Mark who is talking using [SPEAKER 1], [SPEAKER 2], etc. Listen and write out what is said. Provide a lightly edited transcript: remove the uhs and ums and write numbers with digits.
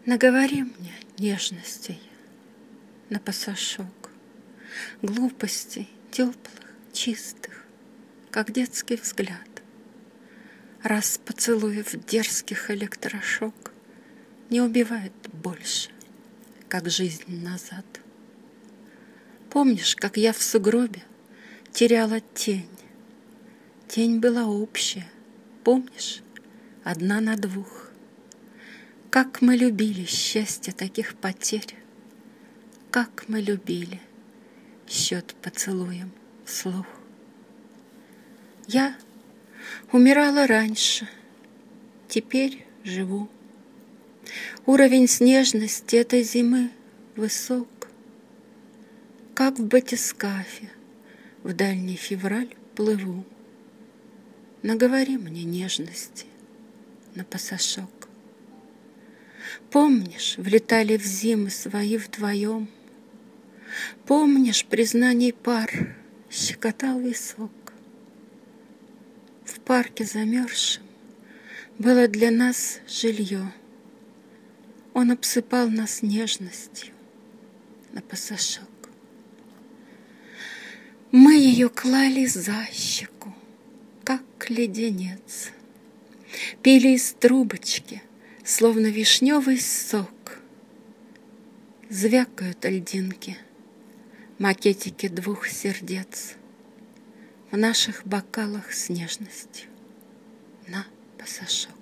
[SPEAKER 1] Наговори мне нежностей на пасашок, глупостей теплых, чистых, как детский взгляд. Раз поцелуев дерзких электрошок не убивает больше, как жизнь назад. Помнишь, как я в сугробе теряла тень? Тень была общая, помнишь, одна на двух. Как мы любили счастье таких потерь, как мы любили счет поцелуем вслух. Я умирала раньше, теперь живу. Уровень снежности этой зимы высок, как в батискафе в дальний февраль плыву. Наговори мне нежности на пасашок. Помнишь, влетали в зимы свои вдвоем? Помнишь, признаний пар щекотал висок? В парке замерзшем было для нас жилье. Он обсыпал нас нежностью на пасашок. Мы ее клали за щеку, как леденец. Пили из трубочки, словно вишневый сок. Звякают льдинки, макетики двух сердец в наших бокалах с нежностью на пасашок.